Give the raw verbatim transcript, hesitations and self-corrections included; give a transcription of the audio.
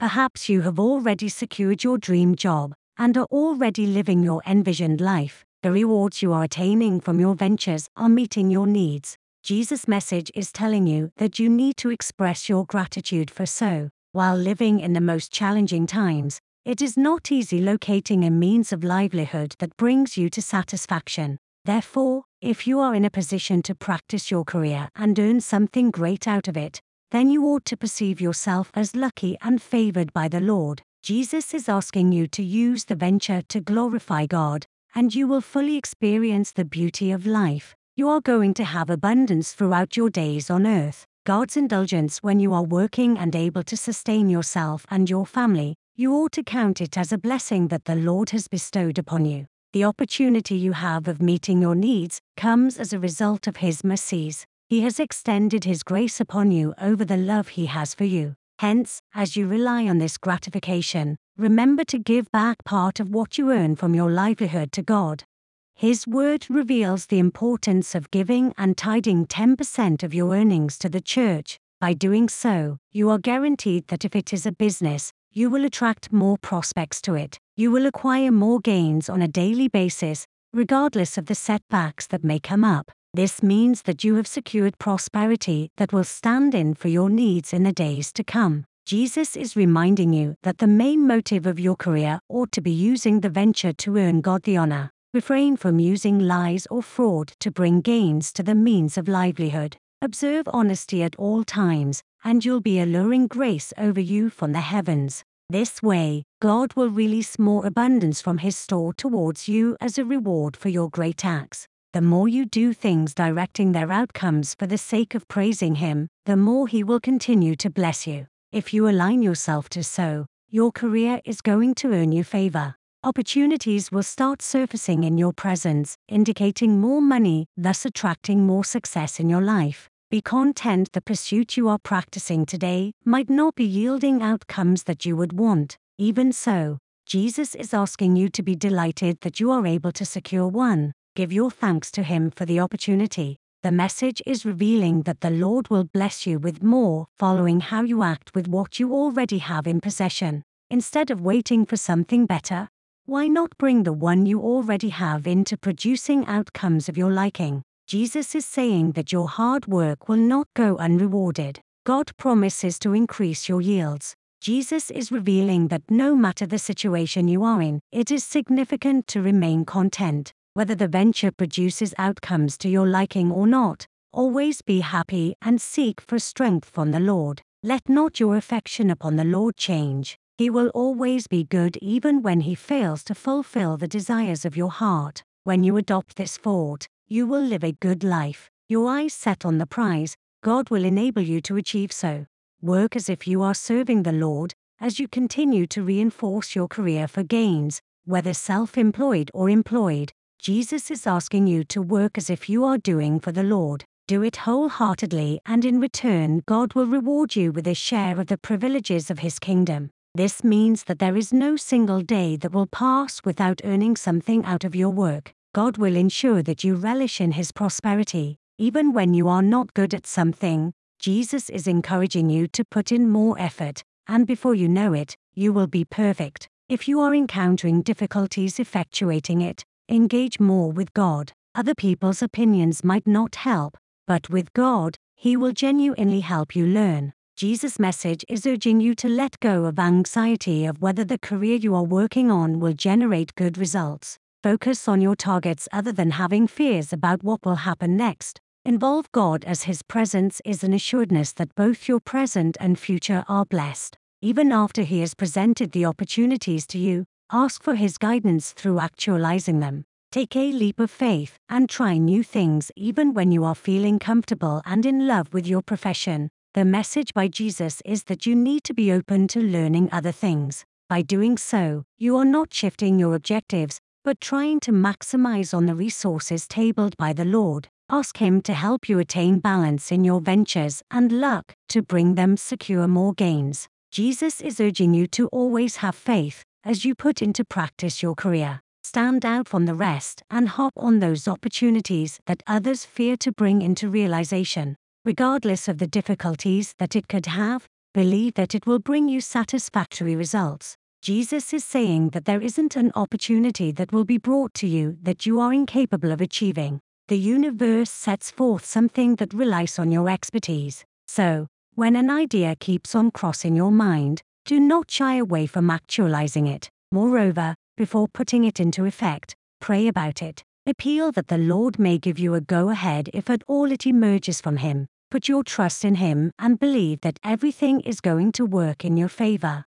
Perhaps you have already secured your dream job and are already living your envisioned life. The rewards you are attaining from your ventures are meeting your needs. Jesus' message is telling you that you need to express your gratitude for so. While living in the most challenging times, it is not easy locating a means of livelihood that brings you to satisfaction. Therefore, if you are in a position to practice your career and earn something great out of it, then you ought to perceive yourself as lucky and favored by the Lord. Jesus is asking you to use the venture to glorify God, and you will fully experience the beauty of life. You are going to have abundance throughout your days on earth. God's indulgence when you are working and able to sustain yourself and your family, you ought to count it as a blessing that the Lord has bestowed upon you. The opportunity you have of meeting your needs comes as a result of His mercies. He has extended His grace upon you over the love He has for you. Hence, as you rely on this gratification, remember to give back part of what you earn from your livelihood to God. His word reveals the importance of giving and tithing ten percent of your earnings to the church. By doing so, you are guaranteed that if it is a business, you will attract more prospects to it. You will acquire more gains on a daily basis, regardless of the setbacks that may come up. This means that you have secured prosperity that will stand in for your needs in the days to come. Jesus is reminding you that the main motive of your career ought to be using the venture to earn God the honor. Refrain from using lies or fraud to bring gains to the means of livelihood. Observe honesty at all times, and you'll be alluring grace over you from the heavens. This way, God will release more abundance from His store towards you as a reward for your great acts. The more you do things directing their outcomes for the sake of praising Him, the more He will continue to bless you. If you align yourself to so, your career is going to earn you favor. Opportunities will start surfacing in your presence, indicating more money, thus attracting more success in your life. Be content the pursuit you are practicing today might not be yielding outcomes that you would want. Even so, Jesus is asking you to be delighted that you are able to secure one. Give your thanks to Him for the opportunity. The message is revealing that the Lord will bless you with more following how you act with what you already have in possession. Instead of waiting for something better, why not bring the one you already have into producing outcomes of your liking? Jesus is saying that your hard work will not go unrewarded. God promises to increase your yields. Jesus is revealing that no matter the situation you are in, it is significant to remain content. Whether the venture produces outcomes to your liking or not, always be happy and seek for strength from the Lord. Let not your affection upon the Lord change. He will always be good even when He fails to fulfill the desires of your heart. When you adopt this thought, you will live a good life. Your eyes set on the prize, God will enable you to achieve so. Work as if you are serving the Lord, as you continue to reinforce your career for gains, whether self-employed or employed. Jesus is asking you to work as if you are doing for the Lord. Do it wholeheartedly, and in return God will reward you with a share of the privileges of His kingdom. This means that there is no single day that will pass without earning something out of your work. God will ensure that you relish in His prosperity, even when you are not good at something. Jesus is encouraging you to put in more effort, and before you know it, you will be perfect. If you are encountering difficulties effectuating it, engage more with God. Other people's opinions might not help, but with God, He will genuinely help you learn. Jesus' message is urging you to let go of anxiety of whether the career you are working on will generate good results. Focus on your targets other than having fears about what will happen next. Involve God, as His presence is an assuredness that both your present and future are blessed. Even after He has presented the opportunities to you, ask for His guidance through actualizing them. Take a leap of faith and try new things even when you are feeling comfortable and in love with your profession. The message by Jesus is that you need to be open to learning other things. By doing so, you are not shifting your objectives, but trying to maximize on the resources tabled by the Lord. Ask Him to help you attain balance in your ventures and luck to bring them secure more gains. Jesus is urging you to always have faith as you put into practice your career. Stand out from the rest and hop on those opportunities that others fear to bring into realization. Regardless of the difficulties that it could have, Believe that it will bring you satisfactory results. Jesus is saying that there isn't an opportunity that will be brought to you that you are incapable of achieving. The universe sets forth something that relies on your expertise. So, when an idea keeps on crossing your mind, do not shy away from actualizing it. Moreover, before putting it into effect, pray about it. Appeal that the Lord may give you a go-ahead if at all it emerges from Him. Put your trust in Him and believe that everything is going to work in your favor.